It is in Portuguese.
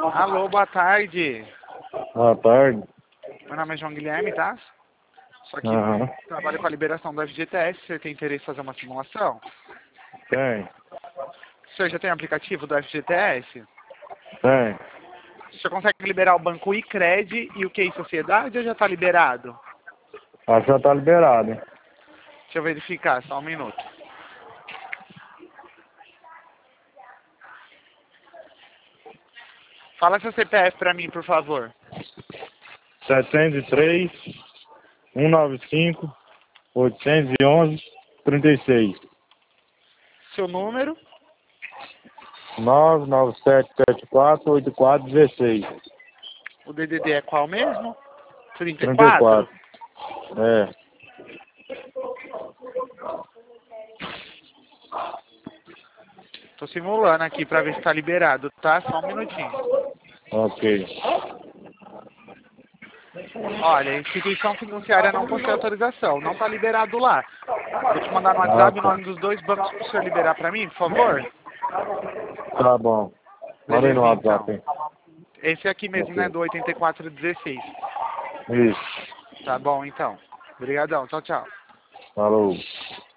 Alô, boa tarde. Boa tarde. Meu nome é João Guilherme, tá? Só que Aham. trabalho com a liberação do FGTS. Você tem interesse em fazer uma simulação? Tem. O senhor já tem aplicativo do FGTS? Tem. O senhor consegue liberar o banco iCred e o QI Sociedade ou já está liberado? Acho que já tá liberado, hein? Deixa eu verificar, só um minuto. Fala seu CPF pra mim, por favor. 703 195 811 36. Seu número? 99774 8416. O DDD é qual mesmo? 34? 34. É. Tô simulando aqui pra ver se tá liberado, tá? Só um minutinho. Ok. Olha, a instituição fiduciária não possui autorização, não tá liberado lá. Vou te mandar no Ah, WhatsApp o tá. nome dos dois bancos pro senhor liberar pra mim, por favor. Tá bom. Manda aí no Beleza, WhatsApp, então. hein? Esse aqui mesmo, né? Ok. Do 8416. Isso. Tá bom, então. Obrigadão. Tchau, tchau. Falou.